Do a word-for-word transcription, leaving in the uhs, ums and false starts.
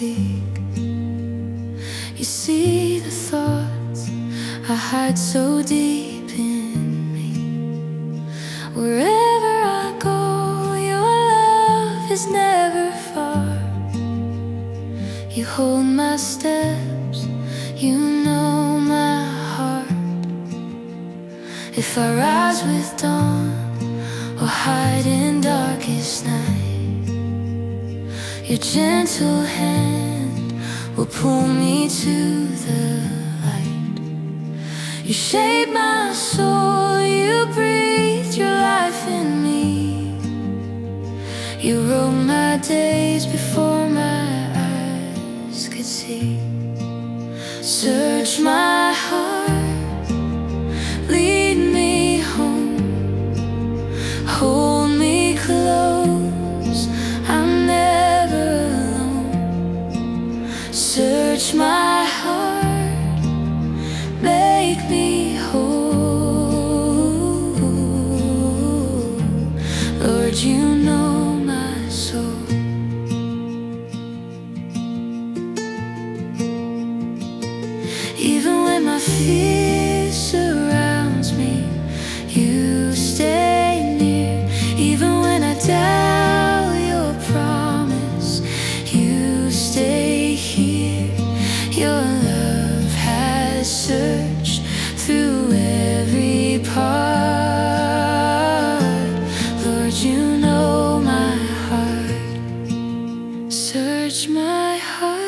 speak. You see the thoughts I hide so deep in me. Wherever I go, your love is never far. You hold my steps, you know my heart. If I rise with dawn or hide in darkest night, your gentle hand will pull me to the light. You shape my soul, you breathe your life in me. You wrote my days before my eyes could see. Search my heart, lead me home, hold me close, I'm never alone. Search my heart, make me whole. Lord, you know my soul. Even when my fear surrounds me, you stay near. Even when I doubt your promise, you stay here. Your love has searched through every part. Lord, you know my heart. Search my heart.